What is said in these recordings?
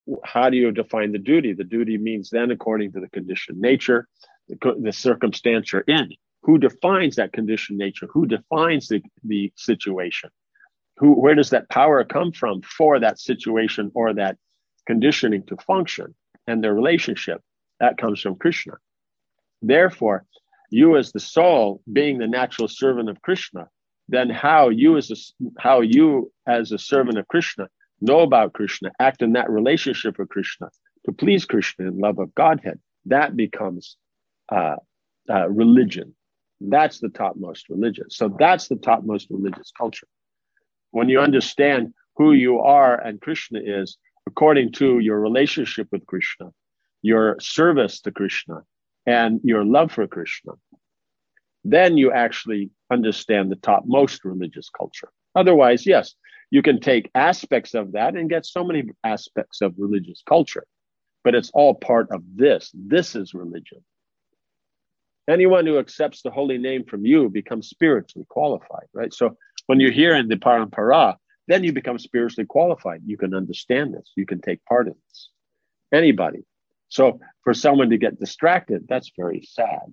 how do you define the duty? The duty means then according to the conditioned nature, the circumstance you're in. Who defines that conditioned nature? Who defines the situation? Where does that power come from for that situation or that conditioning to function and their relationship? That comes from Krishna. Therefore, you as the soul, being the natural servant of Krishna, then how you as a servant of Krishna know about Krishna, act in that relationship with Krishna to please Krishna in love of Godhead, that becomes religion. That's the topmost religion. So that's the topmost religious culture. When you understand who you are and Krishna is, according to your relationship with Krishna, your service to Krishna, and your love for Krishna, then you actually understand the topmost religious culture. Otherwise, yes, you can take aspects of that and get so many aspects of religious culture, but it's all part of this. This is religion. Anyone who accepts the holy name from you becomes spiritually qualified, right? So when you're here in the parampara, then you become spiritually qualified. You can understand this. You can take part in this. Anybody. So for someone to get distracted, that's very sad.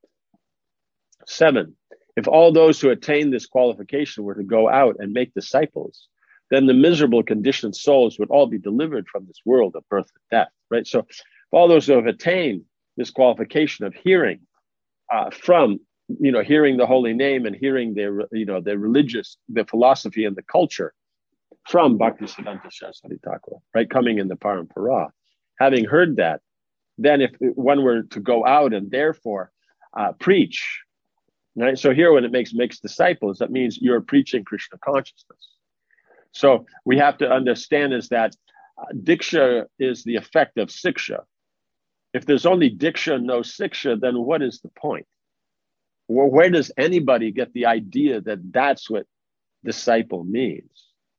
7, if all those who attain this qualification were to go out and make disciples, then the miserable conditioned souls would all be delivered from this world of birth and death, right? So if all those who have attained this qualification of hearing hearing the holy name and hearing their religious, the philosophy and the culture from Bhaktisiddhanta Saraswati Thakur, right, coming in the parampara, having heard that, then if one were to go out and therefore preach, right? So here when it makes disciples, that means you're preaching Krishna consciousness. So we have to understand is that Diksha is the effect of Siksha. If there's only Diksha, no Siksha, then what is the point? Where does anybody get the idea that that's what disciple means?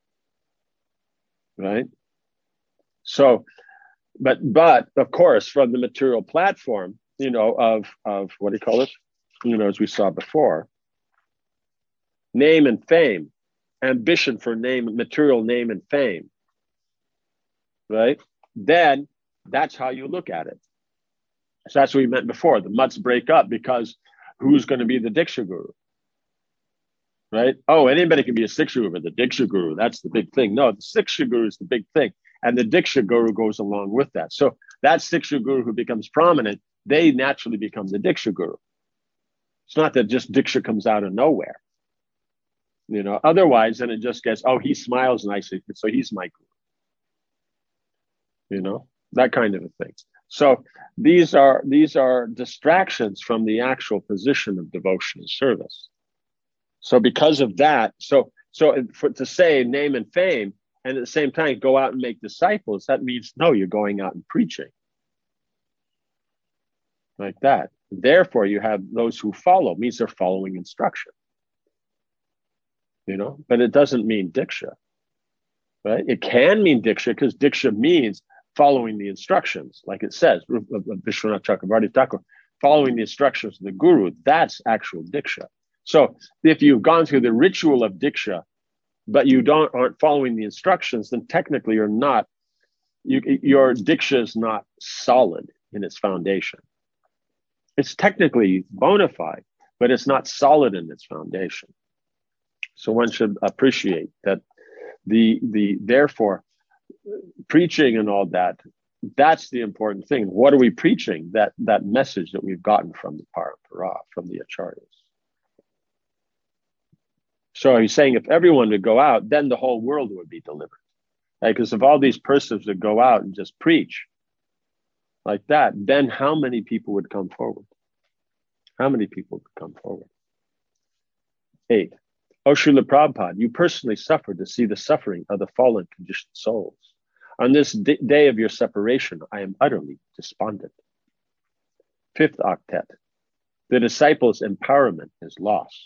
Right? So, but of course, from the material platform, of what do you call it? As we saw before, name and fame, ambition for name, material name and fame, right? Then that's how you look at it. So that's what we meant before. The mutts break up because who's going to be the Diksha Guru? Right? Oh, anybody can be a Siksha Guru, but the Diksha Guru, that's the big thing. No, the Siksha Guru is the big thing. And the Diksha Guru goes along with that. So that Siksha Guru who becomes prominent, they naturally become the Diksha Guru. It's not that just Diksha comes out of nowhere. Otherwise, then it just gets, oh, he smiles nicely, so he's my Guru. That kind of a thing. So these are distractions from the actual position of devotion and service. So because of that, so to say name and fame, and at the same time go out and make disciples, that means no, you're going out and preaching. Like that. Therefore, you have those who follow, means they're following instruction. But it doesn't mean Diksha. Right? It can mean Diksha because Diksha means following the instructions, like it says, Vishwanath Chakravarti Thakur, following the instructions of the Guru, that's actual Diksha. So if you've gone through the ritual of Diksha, but you aren't following the instructions, then technically your Diksha is not solid in its foundation. It's technically bona fide, but it's not solid in its foundation. So one should appreciate that therefore, preaching and all that, that's the important thing. What are we preaching? That message that we've gotten from the parampara, from the acharyas. So he's saying if everyone would go out, then the whole world would be delivered. Right? Because if all these persons would go out and just preach like that, then how many people would come forward? How many people would come forward? 8. O Srila Prabhupada, you personally suffered to see the suffering of the fallen conditioned souls. On this day of your separation, I am utterly despondent. 5th octet. The disciples' empowerment is lost.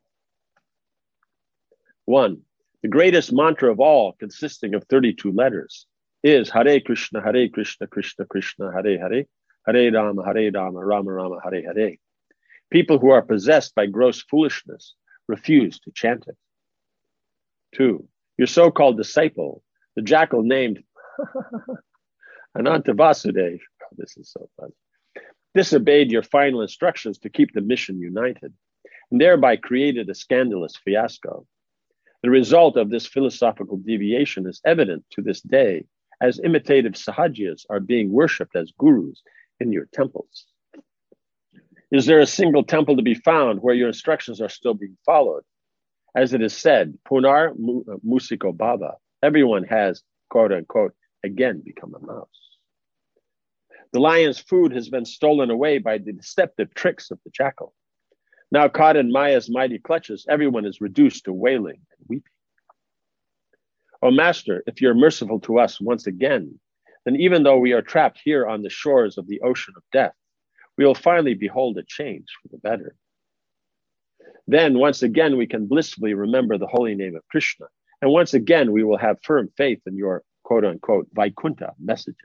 1. The greatest mantra of all, consisting of 32 letters, is Hare Krishna, Krishna Krishna, Hare Hare, Hare Rama, Rama Rama, Hare Hare. People who are possessed by gross foolishness refuse to chant it. 2. Your so-called disciple, the jackal named Ananta Vasudev, oh, this is so fun, disobeyed your final instructions to keep the mission united, and thereby created a scandalous fiasco. The result of this philosophical deviation is evident to this day, as imitative Sahajias are being worshipped as gurus in your temples. Is there a single temple to be found where your instructions are still being followed? As it is said, Punar Musiko Bhava, everyone has, quote unquote, again become a mouse. The lion's food has been stolen away by the deceptive tricks of the jackal. Now caught in Maya's mighty clutches, everyone is reduced to wailing and weeping. O Master, if you're merciful to us once again, then even though we are trapped here on the shores of the ocean of death, we will finally behold a change for the better. Then once again, we can blissfully remember the holy name of Krishna. And once again, we will have firm faith in your quote unquote Vaikuntha messages.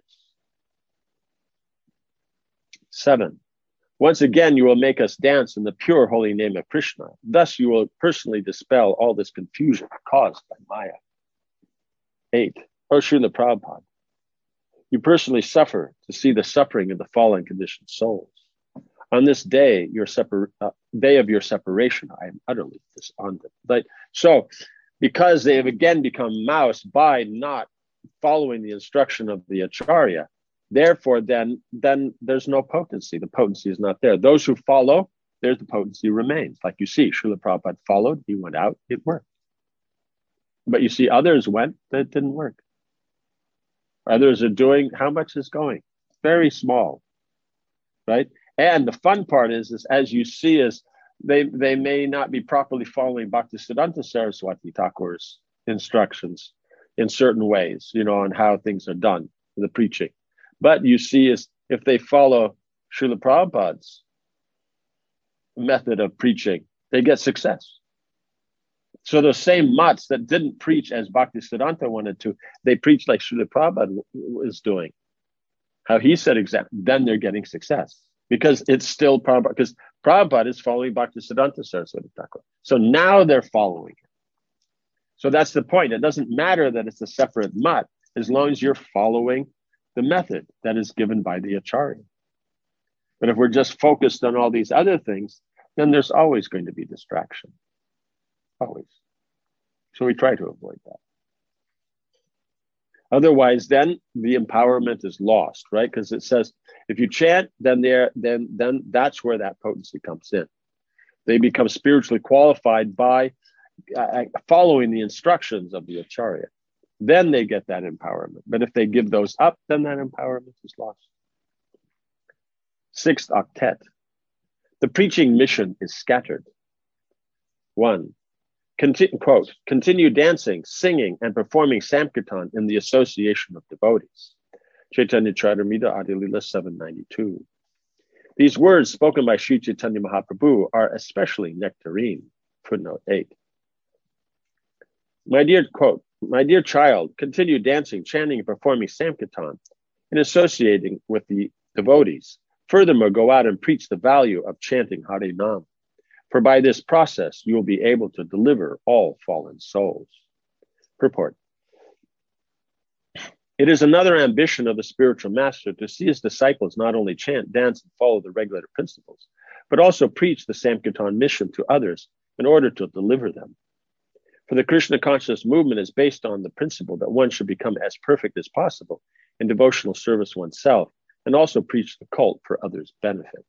7. Once again, you will make us dance in the pure holy name of Krishna. Thus, you will personally dispel all this confusion caused by Maya. 8. O Srila Prabhupada, you personally suffer to see the suffering of the fallen conditioned souls. On this day, day of your separation, I am utterly despondent. So, because they have again become mouse by not following the instruction of the Acharya, therefore, then there's no potency. The potency is not there. Those who follow, there's the potency remains. Like you see, Srila Prabhupada followed, he went out, it worked. But you see, others went, that didn't work. Others are doing, how much is going? Very small, right? And the fun part is as you see, is they may not be properly following Bhaktisiddhanta Saraswati Thakur's instructions in certain ways, on how things are done, the preaching. But you see, is if they follow Srila Prabhupada's method of preaching, they get success. So those same mutts that didn't preach as Bhaktisiddhanta wanted to, they preached like Srila Prabhupada is doing. How he said exactly, then they're getting success. Because it's still Prabhupada, because Prabhupada is following Bhaktisiddhanta Saraswati Thakur. So now they're following him. So that's the point. It doesn't matter that it's a separate mutt, as long as you're following the method that is given by the Acharya. But if we're just focused on all these other things, then there's always going to be distraction. Always. So we try to avoid that. Otherwise, then the empowerment is lost, right? Because it says if you chant, then that's where that potency comes in. They become spiritually qualified by following the instructions of the Acharya. Then they get that empowerment. But if they give those up, then that empowerment is lost. 6th octet. The preaching mission is scattered. 1. Continue dancing, singing, and performing Sankirtan in the association of devotees. Chaitanya Charitamrita Adilila 792. These words spoken by Sri Chaitanya Mahaprabhu are especially nectarine. Footnote 8. My dear child, continue dancing, chanting, and performing Sankirtan and associating with the devotees. Furthermore, go out and preach the value of chanting Hare Nam. For by this process, you will be able to deliver all fallen souls. Purport. It is another ambition of the spiritual master to see his disciples not only chant, dance, and follow the regulator principles, but also preach the Sankirtan mission to others in order to deliver them. For the Krishna consciousness movement is based on the principle that one should become as perfect as possible in devotional service oneself and also preach the cult for others' benefit.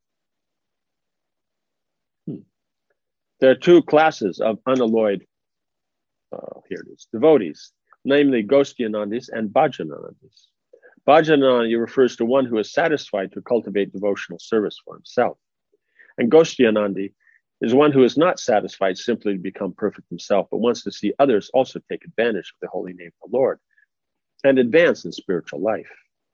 There are two classes of unalloyed devotees, namely Goshthianandis and Bhajananandis. Bhajananandi refers to one who is satisfied to cultivate devotional service for himself. And Goshthianandi is one who is not satisfied simply to become perfect himself, but wants to see others also take advantage of the holy name of the Lord and advance in spiritual life.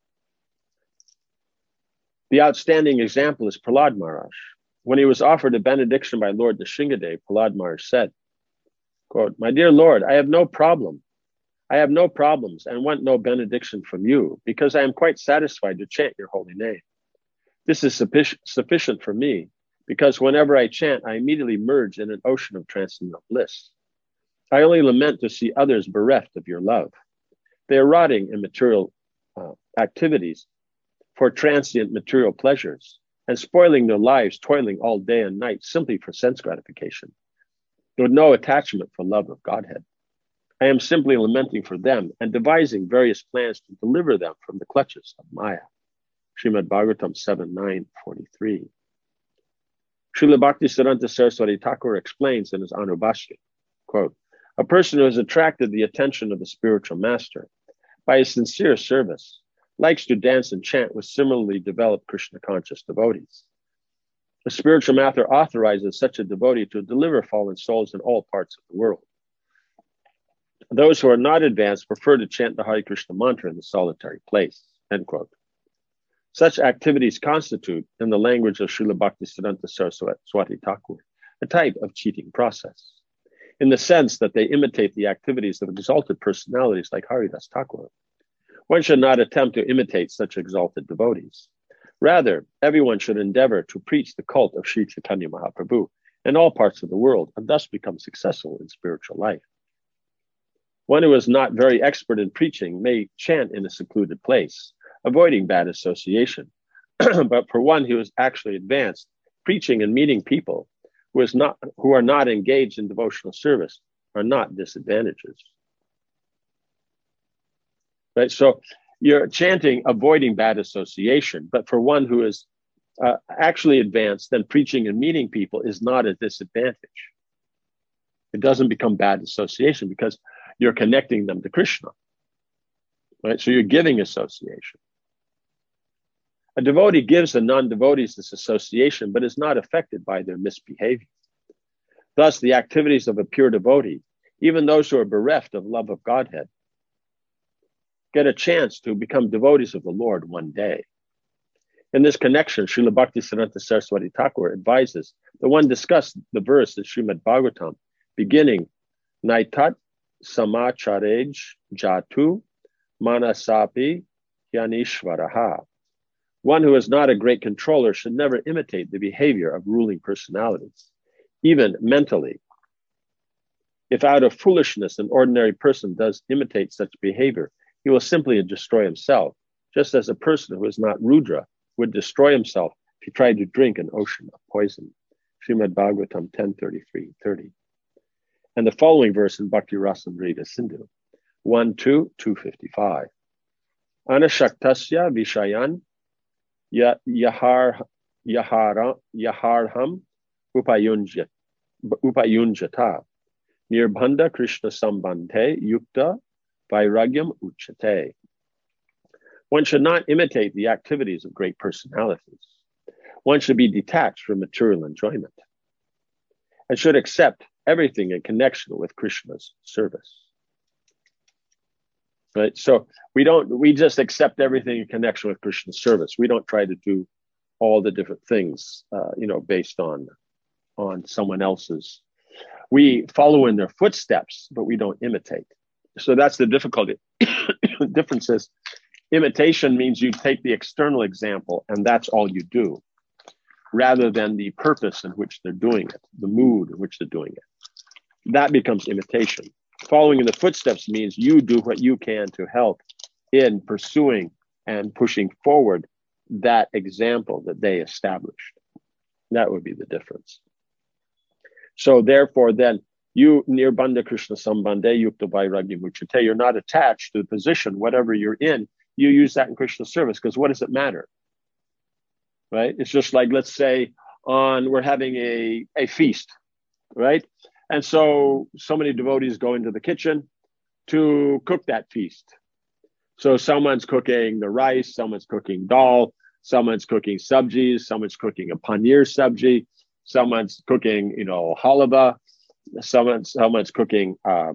The outstanding example is Prahlad Maharaj. When he was offered a benediction by Lord Nrsingadev, Prahlad Maharaj said, quote, "My dear Lord, I have no problem. I have no problems and want no benediction from you because I am quite satisfied to chant your holy name. This is sufficient for me because whenever I chant, I immediately merge in an ocean of transcendental bliss. I only lament to see others bereft of your love. They are rotting in material activities for transient material pleasures and spoiling their lives, toiling all day and night simply for sense gratification, with no attachment for love of Godhead. I am simply lamenting for them and devising various plans to deliver them from the clutches of Maya. Srimad Bhagavatam 7.9.43. Srila Bhaktisiddhanta Saraswati Thakur explains in his Anubhashya, quote, a person who has attracted the attention of the spiritual master by his sincere service likes to dance and chant with similarly developed Krishna conscious devotees. The spiritual master authorizes such a devotee to deliver fallen souls in all parts of the world. Those who are not advanced prefer to chant the Hare Krishna mantra in the solitary place, end quote. Such activities constitute, in the language of Srila Bhaktisiddhanta Saraswati Thakur, a type of cheating process, in the sense that they imitate the activities of exalted personalities like Haridas Thakur. One should not attempt to imitate such exalted devotees. Rather, everyone should endeavor to preach the cult of Sri Chaitanya Mahaprabhu in all parts of the world and thus become successful in spiritual life. One who is not very expert in preaching may chant in a secluded place, avoiding bad association. But for one who is actually advanced, preaching and meeting people who are not engaged in devotional service are not disadvantages. Right? So you're chanting, avoiding bad association, but for one who is actually advanced, then preaching and meeting people is not a disadvantage. It doesn't become bad association because you're connecting them to Krishna. Right? So you're giving association. A devotee gives the non-devotees this association, but is not affected by their misbehavior. Thus, the activities of a pure devotee, even those who are bereft of love of Godhead, get a chance to become devotees of the Lord one day. In this connection, Srila Bhaktisiddhanta Saraswati Thakur advises that one discuss the verse in Srimad Bhagavatam, beginning, Naitat samacharej jatu manasapi yanishvaraha. One who is not a great controller should never imitate the behavior of ruling personalities, even mentally. If out of foolishness an ordinary person does imitate such behavior, he will simply destroy himself, just as a person who is not Rudra would destroy himself if he tried to drink an ocean of poison. Srimad Bhagavatam 10.33.30. And the following verse in Bhakti Rasamrita Sindhu, 1-2-255. Anashaktasya vishayan yaharham upayunjata nirbandha Krishna sambandhe yukta vairagyam uchate. One should not imitate the activities of great personalities. One should be detached from material enjoyment and should accept everything in connection with Krishna's service. Right? So we just accept everything in connection with Krishna's service. We don't try to do all the different things, based on someone else's. We follow in their footsteps, but we don't imitate. So that's the difficulty. The difference is imitation means you take the external example and that's all you do, rather than the purpose in which they're doing it, the mood in which they're doing it. That becomes imitation. Following in the footsteps means you do what you can to help in pursuing and pushing forward that example that they established. That would be the difference. So therefore, then, you nirbandha Krishna sambandhe yukta vairagyam uchate, you're not attached to the position, whatever you're in, you use that in Krishna's service, because what does it matter? Right? It's just like, let's say we're having a feast, right? And so many devotees go into the kitchen to cook that feast. So someone's cooking the rice, someone's cooking dal, someone's cooking sabjis, someone's cooking a paneer sabji, someone's cooking, halava, someone's cooking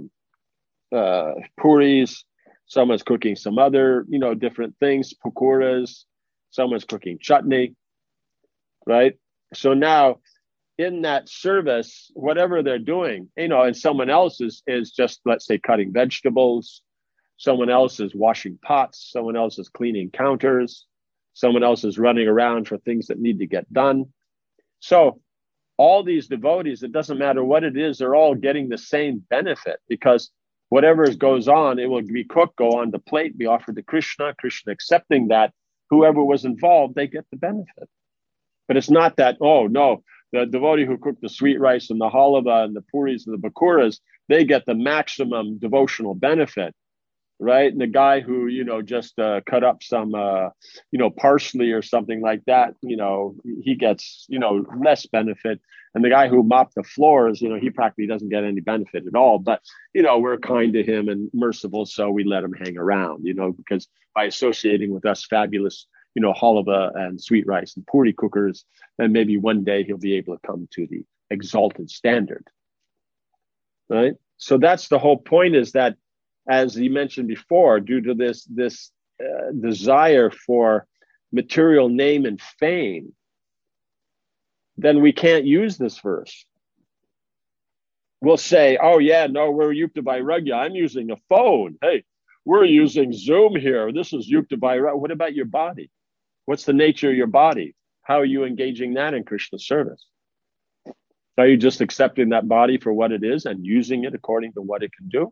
puris, someone's cooking some other, different things, pakoras, someone's cooking chutney, right? So now, in that service, whatever they're doing, and someone else is just, let's say, cutting vegetables, someone else is washing pots, someone else is cleaning counters, someone else is running around for things that need to get done. So all these devotees, it doesn't matter what it is, they're all getting the same benefit, because Whatever goes on, it will be cooked, go on the plate, be offered to Krishna. Krishna accepting that, whoever was involved, they get the benefit. But it's not that, oh no, the devotee who cooked the sweet rice and the halava and the puris and the bakuras, they get the maximum devotional benefit, right? And the guy who, just cut up some, parsley or something like that, he gets, less benefit. And the guy who mopped the floors, he practically doesn't get any benefit at all. But, we're kind to him and merciful, so we let him hang around, because by associating with us fabulous, halava and sweet rice and puri cookers, then maybe one day he'll be able to come to the exalted standard, right? So that's the whole point, is that, as you mentioned before, due to this desire for material name and fame, then we can't use this verse. We'll say, oh yeah, no, we're Yukta Vairagya. I'm using a phone. Hey, we're using Zoom here. This is Yukta Vairagya. What about your body? What's the nature of your body? How are you engaging that in Krishna service? Are you just accepting that body for what it is and using it according to what it can do?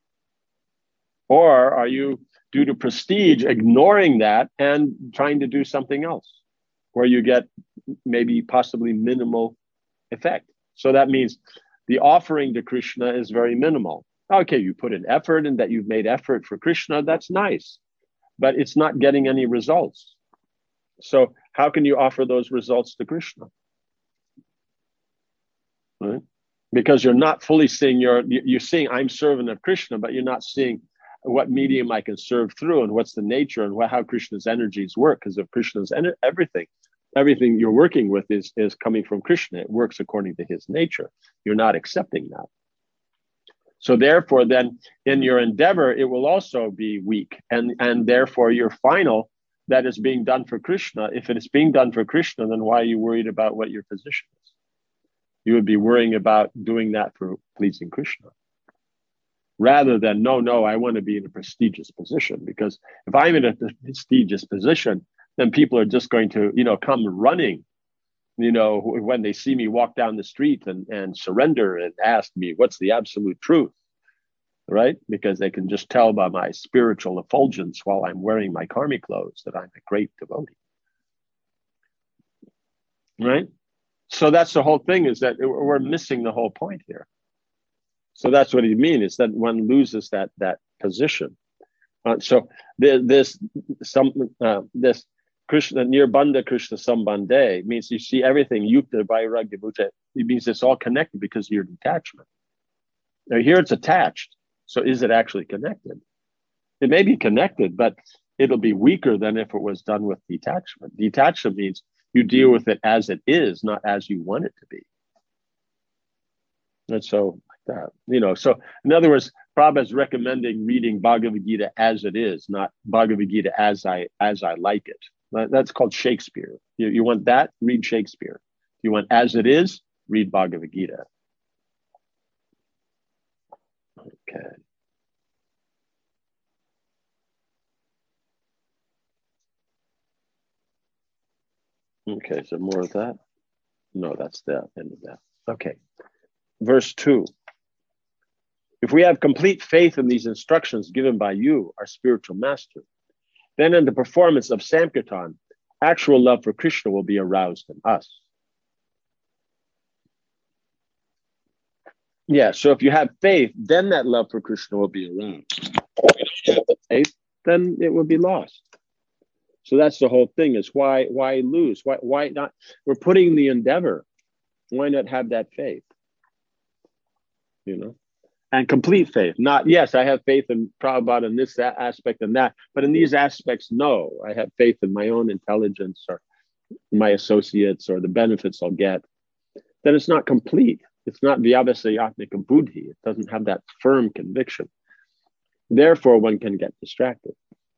Or are you, due to prestige, ignoring that and trying to do something else where you get maybe possibly minimal effect? So that means the offering to Krishna is very minimal. Okay, you put an effort in that, you've made effort for Krishna, that's nice, but it's not getting any results. So how can you offer those results to Krishna? Right? Because you're not fully seeing, you're seeing I'm servant of Krishna, but you're not seeing what medium I can serve through and what's the nature and how Krishna's energies work. Because of Krishna's everything you're working with is coming from Krishna. It works according to his nature. You're not accepting that. So therefore, then in your endeavor, it will also be weak. And therefore your final, that is being done for Krishna. If it is being done for Krishna, then why are you worried about what your position is? You would be worrying about doing that for pleasing Krishna. Rather than, no, I want to be in a prestigious position. Because if I'm in a prestigious position, then people are just going to, come running, when they see me walk down the street and surrender and ask me, what's the absolute truth, right? Because they can just tell by my spiritual effulgence while I'm wearing my karmi clothes that I'm a great devotee, right? So that's the whole thing, is that we're missing the whole point here. So that's what he means, is that one loses that position. So this Krishna Nirbandha Krishna Sambandhe means you see everything Yukta Vairagya Bhuta. It means it's all connected because of your detachment. Now here it's attached. So is it actually connected? It may be connected, but it'll be weaker than if it was done with detachment. Detachment means you deal with it as it is, not as you want it to be. And so that, so in other words, Prabhupada is recommending reading Bhagavad Gita as it is, not Bhagavad Gita as I like it. That's called Shakespeare. You want that? Read Shakespeare. You want as it is? Read Bhagavad Gita. Okay. Okay, so more of that? No, that's the end of that. Okay. Verse 2. If we have complete faith in these instructions given by you, our spiritual master, then in the performance of Sankirtan, actual love for Krishna will be aroused in us. Yeah, so if you have faith, then that love for Krishna will be aroused. If you don't have the faith, then it will be lost. So that's the whole thing, is why lose? Why not? We're putting in the endeavor. Why not have that faith? And complete faith. Not, yes, I have faith in Prabhupada in this, that aspect and that, but in these aspects, no. I have faith in my own intelligence or my associates or the benefits I'll get. Then it's not complete. It's not vyavasayatmika buddhi. It doesn't have that firm conviction. Therefore, one can get distracted.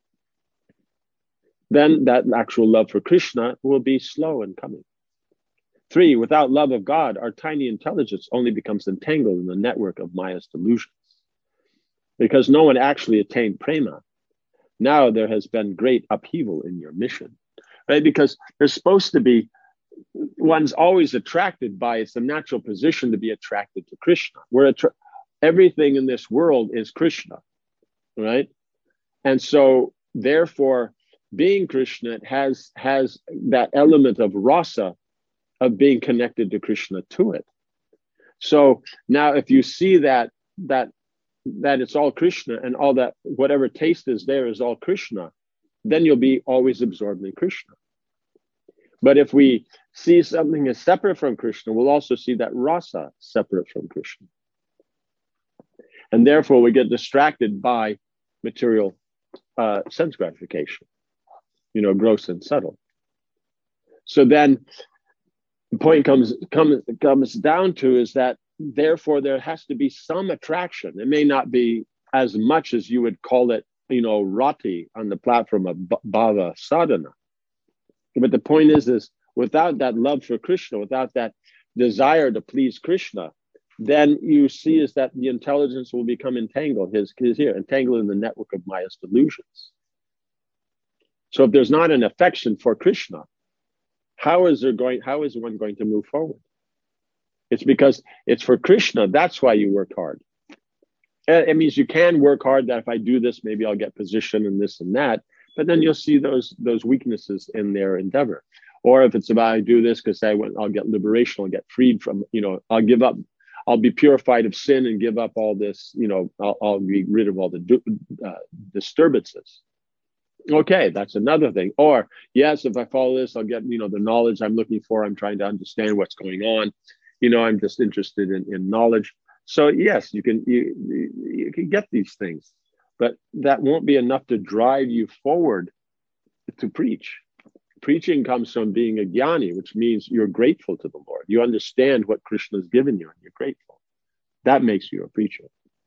Then that actual love for Krishna will be slow in coming. 3, without love of God, our tiny intelligence only becomes entangled in the network of Maya's delusions. Because no one actually attained prema, now there has been great upheaval in your mission. Right? Because there's supposed to be, one's always attracted by, it's a natural position to be attracted to Krishna. Everything in this world is Krishna, right? And so therefore, being Krishna has that element of rasa, of being connected to Krishna to it. So now if you see that it's all Krishna, and all that whatever taste is there is all Krishna, then you'll be always absorbed in Krishna. But if we see something as separate from Krishna, we'll also see that rasa separate from Krishna. And therefore we get distracted by material sense gratification, gross and subtle. So then the point comes down to is that therefore there has to be some attraction. It may not be as much as you would call it, rati on the platform of bhava sadhana. But the point is without that love for Krishna, without that desire to please Krishna, then you see is that the intelligence will become entangled, entangled in the network of Maya's delusions. So if there's not an affection for Krishna, how is one going to move forward? It's because it's for Krishna. That's why you work hard. It means you can work hard that if I do this, maybe I'll get position and this and that. But then you'll see those weaknesses in their endeavor. Or if it's about I do this because I'll get liberation, I'll get freed from, I'll give up, I'll be purified of sin and give up all this, I'll be rid of all the disturbances. Okay, that's another thing. Or yes, if I follow this, I'll get, the knowledge I'm looking for. I'm trying to understand what's going on. I'm just interested in knowledge. So yes, you can get these things, but that won't be enough to drive you forward to preach. Preaching comes from being a jnani, which means you're grateful to the Lord. You understand what Krishna has given you and you're grateful. That makes you a preacher.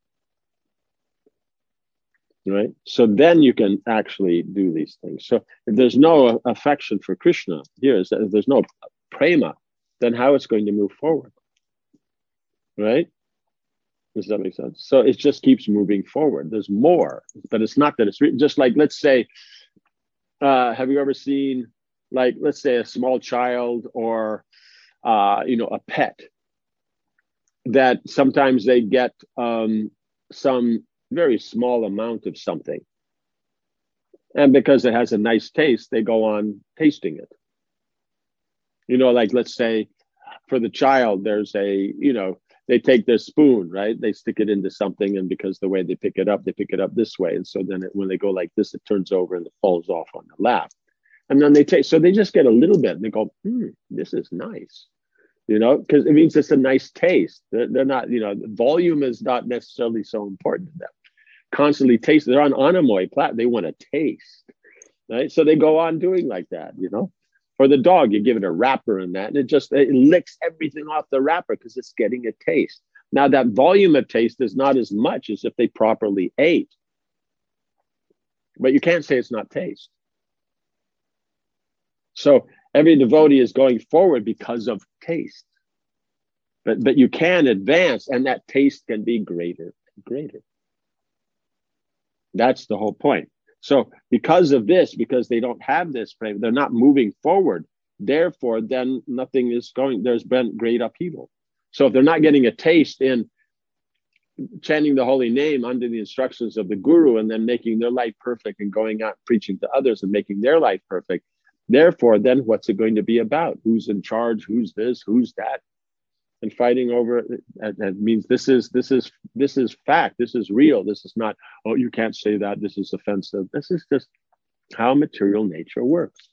Right? So then you can actually do these things. So if there's no affection for Krishna, if there's no prema, then how it's going to move forward? Right? Does that make sense? So it just keeps moving forward. There's more, but it's not that it's just like, let's say, have you ever seen, like, let's say a small child or, a pet that sometimes they get some very small amount of something. And because it has a nice taste, they go on tasting it. Like let's say for the child, there's they take their spoon, right? They stick it into something, and because the way they pick it up this way. And so then when they go like this, it turns over and it falls off on the lap. And then they taste, so they just get a little bit and they go, this is nice. Because it means it's a nice taste. They're not, volume is not necessarily so important to them. Constantly taste. They're on Anamoy plat. They want to taste, right? So they go on doing like that, Or the dog, you give it a wrapper and that, and it licks everything off the wrapper because it's getting a taste. Now that volume of taste is not as much as if they properly ate, but you can't say it's not taste. So every devotee is going forward because of taste, but you can advance, and that taste can be greater and greater. That's the whole point. So because of this, because they don't have this frame, they're not moving forward. Therefore, then nothing is going, there's been great upheaval. So if they're not getting a taste in chanting the holy name under the instructions of the guru and then making their life perfect and going out preaching to others and making their life perfect, therefore, then what's it going to be about? Who's in charge? Who's this? Who's that? And fighting over it, that means this is fact. This is real. This is not, oh, you can't say that. This is offensive. This is just how material nature works.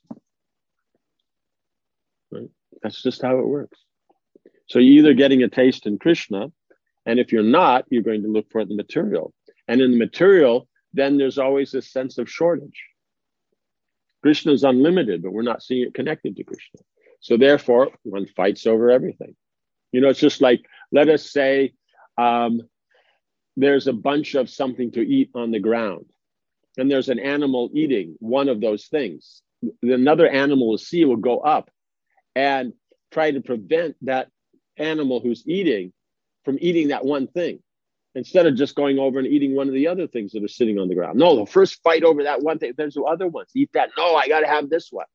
Right? That's just how it works. So you're either getting a taste in Krishna, and if you're not, you're going to look for the material. And in the material, then there's always a sense of shortage. Krishna is unlimited, but we're not seeing it connected to Krishna. So therefore, one fights over everything. It's just like, let us say there's a bunch of something to eat on the ground, and there's an animal eating one of those things. Another animal will go up and try to prevent that animal who's eating from eating that one thing, instead of just going over and eating one of the other things that are sitting on the ground. No, they'll first fight over that one thing. There's the other ones. Eat that. No, I got to have this one.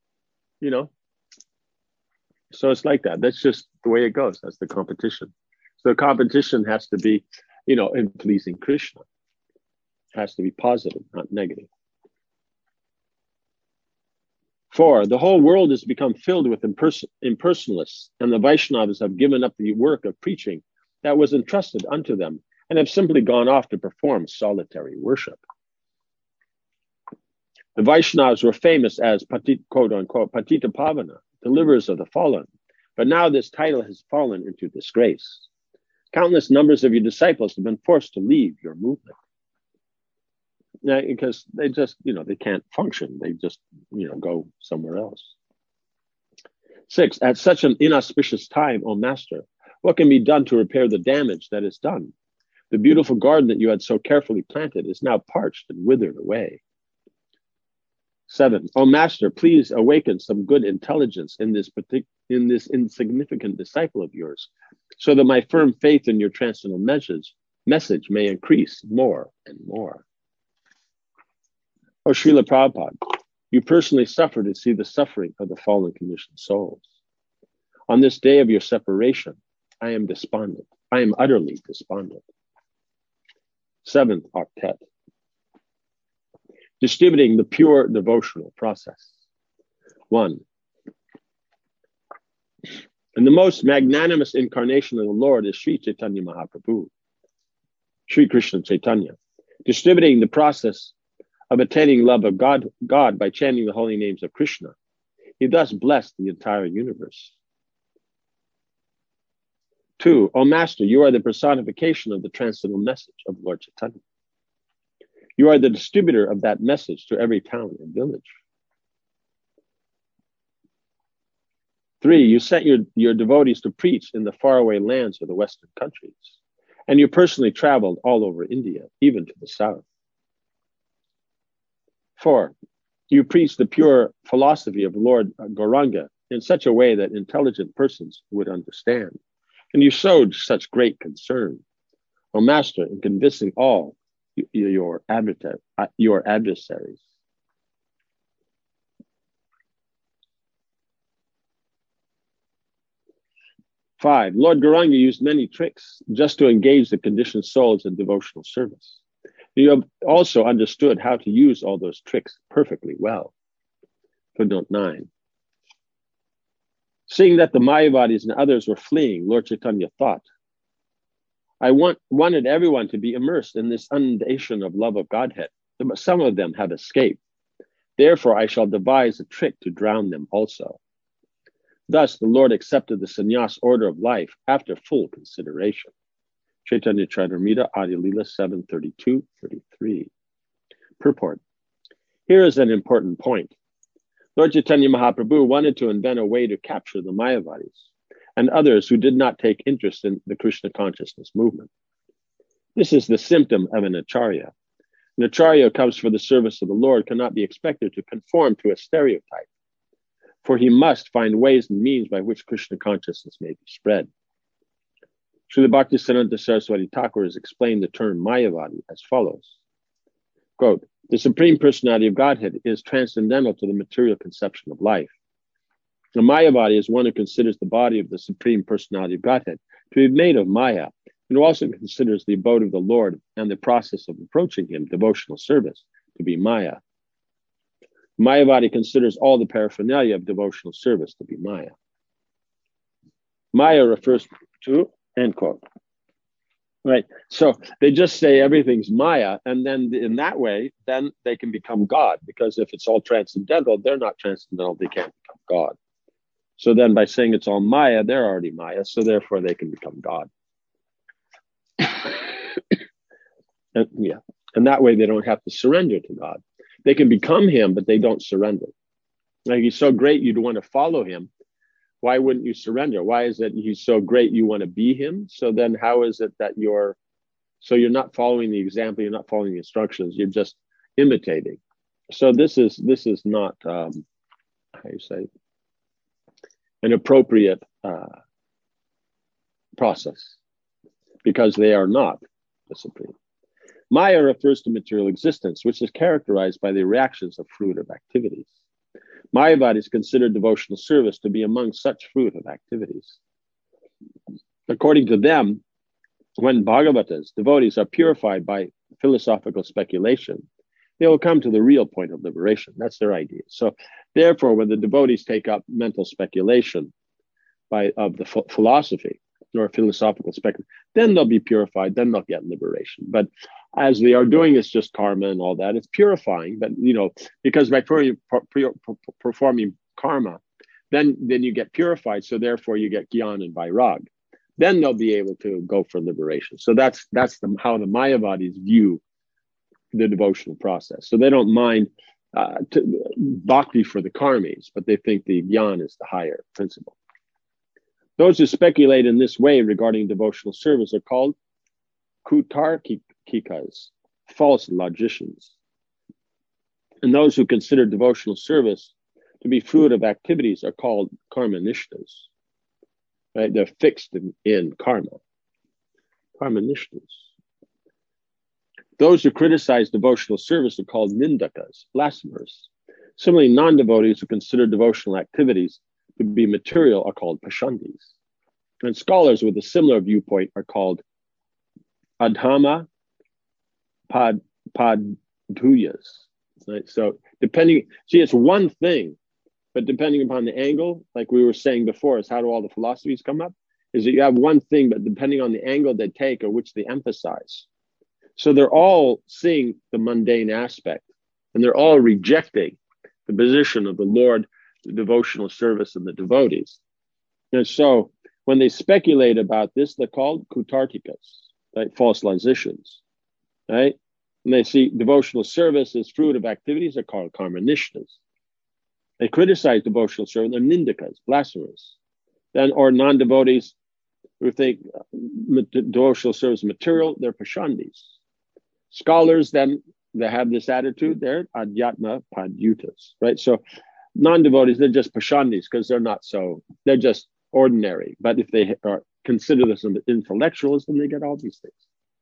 So it's like that. That's just the way it goes. That's the competition. So competition has to be, in pleasing Krishna. It has to be positive, not negative. 4, the whole world has become filled with impersonalists, and the Vaishnavas have given up the work of preaching that was entrusted unto them and have simply gone off to perform solitary worship. The Vaishnavas were famous as quote unquote Patita Pavana, deliverers of the fallen, but now this title has fallen into disgrace. Countless numbers of your disciples have been forced to leave your movement. Now, because they just, they can't function. They just, go somewhere else. 6, at such an inauspicious time, O Master, what can be done to repair the damage that is done? The beautiful garden that you had so carefully planted is now parched and withered away. 7, O Master, please awaken some good intelligence in this insignificant disciple of yours, so that my firm faith in your transcendental message may increase more and more. O Srila Prabhupada, you personally suffer to see the suffering of the fallen conditioned souls. On this day of your separation, I am despondent. I am utterly despondent. 7th octet. Distributing the pure devotional process. 1. And the most magnanimous incarnation of the Lord is Sri Chaitanya Mahaprabhu, Sri Krishna Chaitanya, distributing the process of attaining love of God by chanting the holy names of Krishna. He thus blessed the entire universe. 2, O Master, you are the personification of the transcendental message of Lord Chaitanya. You are the distributor of that message to every town and village. 3, you sent your devotees to preach in the faraway lands of the Western countries, and you personally traveled all over India, even to the south. 4, you preached the pure philosophy of Lord Gauranga in such a way that intelligent persons would understand, and you showed such great concern, O Master, in convincing all your adversaries. 5, Lord Gauranga used many tricks just to engage the conditioned souls in devotional service. You have also understood how to use all those tricks perfectly well. Footnote 9. Seeing that the Mayavadis and others were fleeing, Lord Chaitanya thought, I wanted everyone to be immersed in this inundation of love of Godhead, but some of them have escaped. Therefore, I shall devise a trick to drown them also. Thus, the Lord accepted the sannyas order of life after full consideration. Chaitanya Charitamrita, Adi Lila 7:32-33. Purport. Here is an important point. Lord Chaitanya Mahaprabhu wanted to invent a way to capture the Mayavadis and others who did not take interest in the Krishna consciousness movement. This is the symptom of an acharya. An acharya who comes for the service of the Lord cannot be expected to conform to a stereotype, for he must find ways and means by which Krishna consciousness may be spread. Srila Bhaktisiddhanta Saraswati Thakur has explained the term Mayavadi as follows. Quote, the Supreme Personality of Godhead is transcendental to the material conception of life. The Mayavadi is one who considers the body of the Supreme Personality of Godhead to be made of Maya, and who also considers the abode of the Lord and the process of approaching him, devotional service, to be Maya. Mayavadi considers all the paraphernalia of devotional service to be Maya. Maya refers to, end quote. Right. So they just say everything's Maya, and then in that way, then they can become God, because if it's all transcendental, they're not transcendental, they can't become God. So then by saying it's all Maya, they're already Maya, so therefore they can become God. And that way they don't have to surrender to God. They can become him, but they don't surrender. Like, he's so great you'd want to follow him. Why wouldn't you surrender? Why is it he's so great you want to be him? So then how is it that you're not following the example, you're not following the instructions, you're just imitating. So this is not, how you say, an appropriate process, because they are not the Supreme. Maya refers to material existence, which is characterized by the reactions of fruitive activities. Mayavadis consider devotional service to be among such fruitive activities. According to them, when Bhagavatas, devotees, are purified by philosophical speculation, they will come to the real point of liberation. That's their idea. So therefore, when the devotees take up mental speculation of the philosophy or philosophical speculation, then they'll be purified, then they'll get liberation. But as they are doing, it's just karma and all that. It's purifying, but because by performing karma, then you get purified. So therefore, you get gyan and vairag. Then they'll be able to go for liberation. So that's how the Mayavadis view the devotional process. So they don't mind bhakti for the karmis, but they think the gyan is the higher principle. Those who speculate in this way regarding devotional service are called kutarkikas, false logicians. And those who consider devotional service to be fruit of activities are called karmanishtas. Right? They're fixed in karma. Karmanishtas. Those who criticize devotional service are called nindakas, blasphemers. Similarly, non-devotees who consider devotional activities to be material are called pashandis. And scholars with a similar viewpoint are called adhama paduyas. Right? So it's one thing, but depending upon the angle, like we were saying before, is how do all the philosophies come up? Is that you have one thing, but depending on the angle they take or which they emphasize. So they're all seeing the mundane aspect, and they're all rejecting the position of the Lord, the devotional service, and the devotees. And so when they speculate about this, they're called kutartikas, right? False logicians, right? And they see devotional service as fruit of activities, are called karmanishtas. They criticize devotional service, they're nindakas, blasphemers. Then, or non-devotees who think devotional service is material, they're pashandis. Scholars, then, they have this attitude, they're adhyatma padyutas, right? So non-devotees, they're just pashandis because they're just ordinary. But if they consider this an intellectuals, then they get all these things.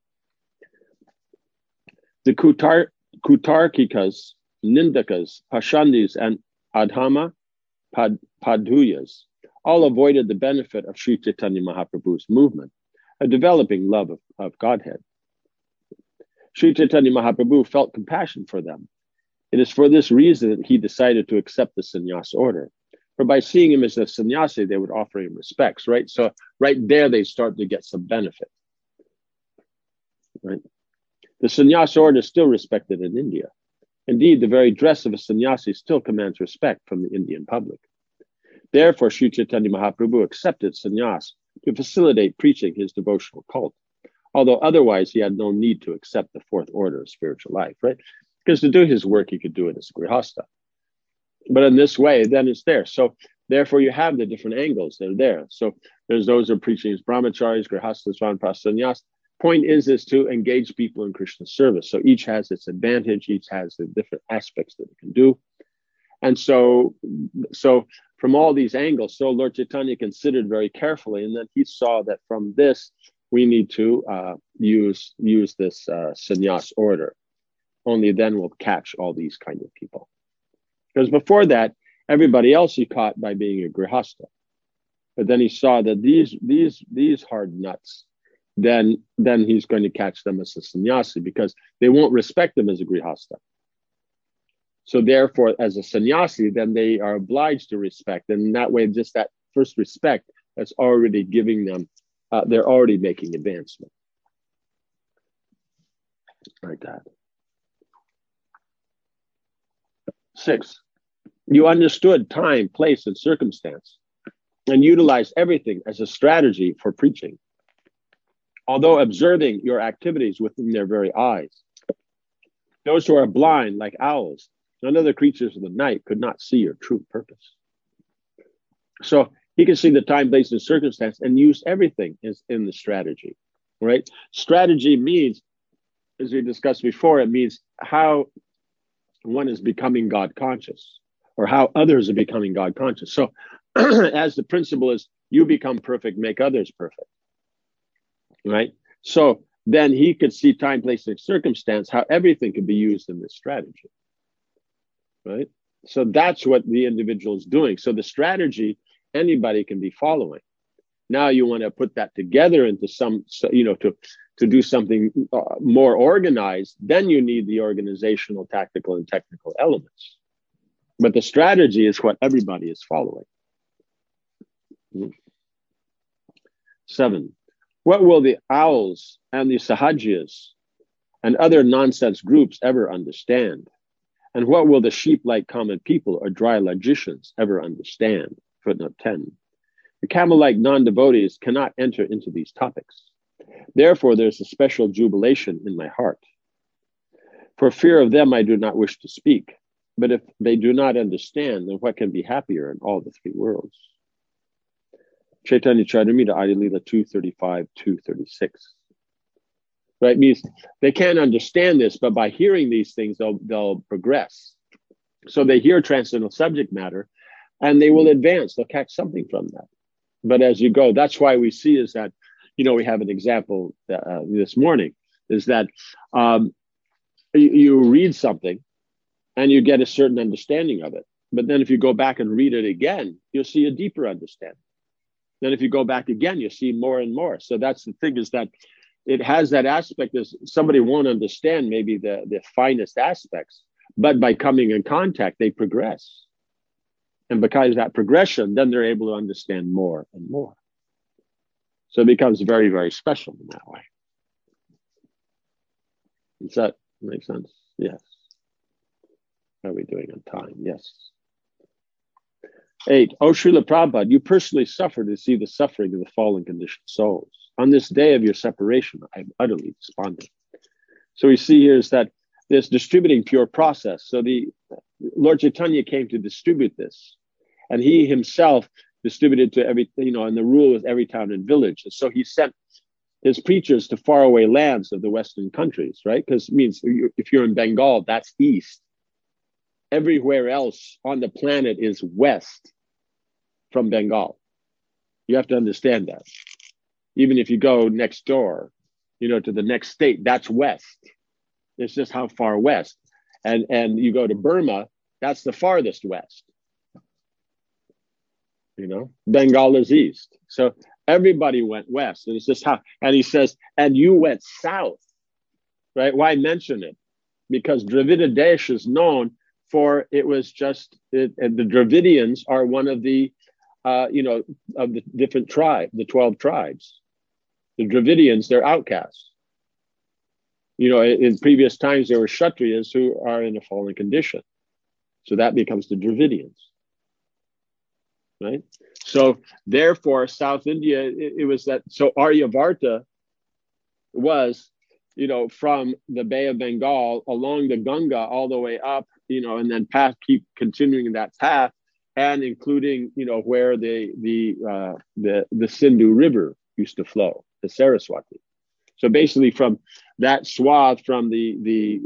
The kutarkikas, nindakas, pashandis, and adhama paduyas all avoided the benefit of Sri Chaitanya Mahaprabhu's movement, a developing love of Godhead. Sri Chaitanya Mahaprabhu felt compassion for them. It is for this reason that he decided to accept the sannyas order. For by seeing him as a sannyasi, they would offer him respects, right? So right there, they start to get some benefit, right? The sannyas order is still respected in India. Indeed, the very dress of a sannyasi still commands respect from the Indian public. Therefore, Sri Chaitanya Mahaprabhu accepted sannyas to facilitate preaching his devotional cult, although otherwise he had no need to accept the fourth order of spiritual life, right? Because to do his work, he could do it as a grihasta. But in this way, then it's there. So therefore, you have the different angles that are there. So there's those who are preaching as brahmacharis, grihastas, vanprastha, sannyas. Point is to engage people in Krishna's service. So each has its advantage, each has the different aspects that it can do. And so from all these angles, so Lord Chaitanya considered very carefully, and then he saw that from this, we need to use this sannyas order. Only then we'll catch all these kind of people. Because before that, everybody else he caught by being a grihasta. But then he saw that these hard nuts, then he's going to catch them as a sannyasi because they won't respect them as a grihasta. So therefore, as a sannyasi, then they are obliged to respect. And in that way, just that first respect, that's already giving them, they're already making advancement. Like that. 6, you understood time, place, and circumstance, and utilized everything as a strategy for preaching. Although observing your activities within their very eyes, those who are blind like owls and other creatures of the night could not see your true purpose. So he can see the time, place, and circumstance and use everything in the strategy, right? Strategy means, as we discussed before, it means how one is becoming God conscious or how others are becoming God conscious. So as the principle is, you become perfect, make others perfect, right? So then he could see time, place, and circumstance, how everything could be used in this strategy, right? So that's what the individual is doing. So the strategy, anybody can be following. Now you want to put that together into to do something more organized. Then you need the organizational, tactical, and technical elements. But the strategy is what everybody is following. 7. What will the owls and the sahajias and other nonsense groups ever understand? And what will the sheep-like common people or dry logicians ever understand? Footnote 10. The camel-like non-devotees cannot enter into these topics. Therefore, there's a special jubilation in my heart. For fear of them, I do not wish to speak. But if they do not understand, then what can be happier in all the three worlds? Chaitanya Charitamrita Adi Lila 235, 236. Right? Means they can't understand this, but by hearing these things, they'll progress. So they hear transcendental subject matter and they will advance. They'll catch something from that. But as you go, that's why we see is that, we have an example this morning, is that you read something and you get a certain understanding of it. But then if you go back and read it again, you'll see a deeper understanding. Then if you go back again, you see more and more. So that's the thing, is that it has that aspect is somebody won't understand maybe the finest aspects, but by coming in contact, they progress. And because of that progression, then they're able to understand more and more. So it becomes very, very special in that way. Does that make sense? Yes. How are we doing on time? Yes. 8. O Srila Prabhupada, you personally suffer to see the suffering of the fallen conditioned souls. On this day of your separation, I am utterly despondent. So we see here is that this distributing pure process. So the Lord Chaitanya came to distribute this, and he himself distributed to every, and the rule was every town and village. And so he sent his preachers to faraway lands of the Western countries, right? Because it means if you're in Bengal, that's east. Everywhere else on the planet is west from Bengal. You have to understand that. Even if you go next door, to the next state, that's west. It's just how far west. And you go to Burma, that's the farthest west. Bengal is east. So everybody went west. And it's just how, and he says, and you went south, right? Why mention it? Because Dravida Desh is known for, it was just, the Dravidians are one of the, of the different tribes, the 12 tribes. The Dravidians, they're outcasts. In previous times, there were Kshatriyas who are in a fallen condition. So that becomes the Dravidians. Right? So therefore, South India, it was that, so Aryavarta was, from the Bay of Bengal along the Ganga all the way up, and then keep continuing that path, and including, where the Sindhu River used to flow, the Saraswati. So basically from that swath, from the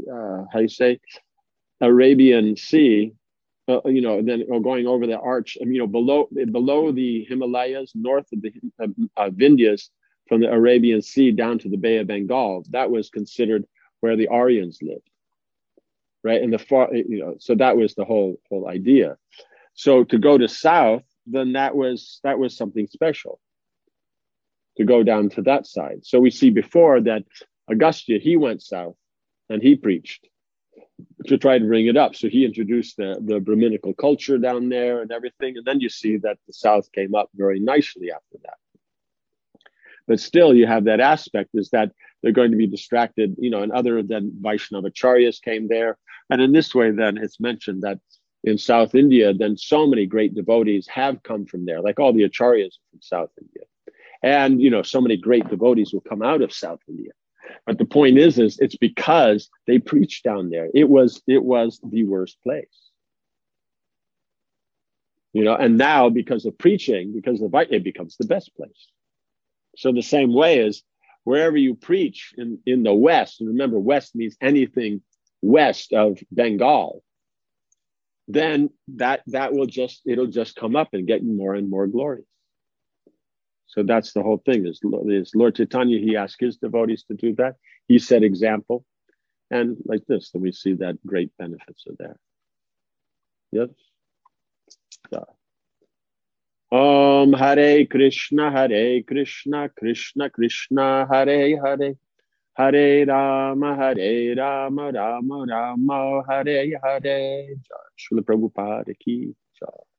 Arabian Sea, then going over the arch, below the Himalayas, north of the Vindhyas, from the Arabian Sea down to the Bay of Bengal, that was considered where the Aryans lived, right? And so that was the whole idea. So to go to south, then that was something special, to go down to that side. So we see before that Agastya, he went south and he preached to try to bring it up. So he introduced the Brahminical culture down there and everything. And then you see that the South came up very nicely after that. But still, you have that aspect is that they're going to be distracted, and other than Vaishnavacharyas came there. And in this way, then it's mentioned that in South India, then so many great devotees have come from there, like all the Acharyas from South India. And, so many great devotees will come out of South India. But the point is it's because they preached down there. It was the worst place. And now because of preaching, because of it becomes the best place. So the same way is wherever you preach in the West, and remember West means anything west of Bengal, then it'll just come up and get more and more glorious. So that's the whole thing. Is Lord Chaitanya, he asked his devotees to do that. He set example. And like this, then we see that great benefits are there. Yes? Om Hare Krishna, Krishna Krishna, Hare Hare, Hare Rama, Rama Rama, Hare Hare. Jai. Srila Prabhupada ki Jai.